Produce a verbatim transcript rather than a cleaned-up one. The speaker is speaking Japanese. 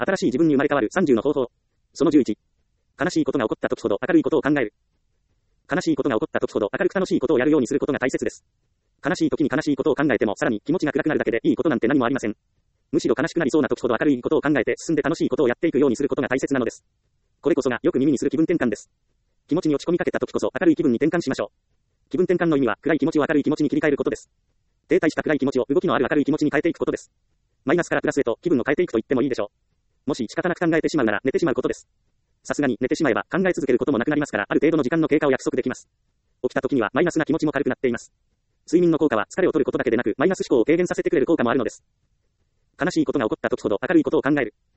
新しい自分に生まれ変わるさんじゅうの方法。そのじゅういち。悲しいことが起こった時ほど明るいことを考える。悲しいことが起こった時ほど明るく楽しいことをやるようにすることが大切です。悲しい時に悲しいことを考えてもさらに気持ちが暗くなるだけでいいことなんて何もありません。むしろ悲しくなりそうな時ほど明るいことを考えて進んで楽しいことをやっていくようにすることが大切なのです。これこそがよく耳にする気分転換です。気持ちに落ち込みかけた時こそ明るい気分に転換しましょう。気分転換の意味は暗い気持ちを明るい気持ちに切り替えることです。停滞した暗い気持ちを動きのある明るい気持ちに変えていくことです。マイナスからプラスへと気分を変えていくと言ってもいいでしょう。もし仕方なく考えてしまうなら寝てしまうことです。さすがに寝てしまえば考え続けることもなくなりますから、ある程度の時間の経過を約束できます。起きた時にはマイナスな気持ちも軽くなっています。睡眠の効果は疲れを取ることだけでなく、マイナス思考を軽減させてくれる効果もあるのです。悲しいことが起こった時ほど明るいことを考える。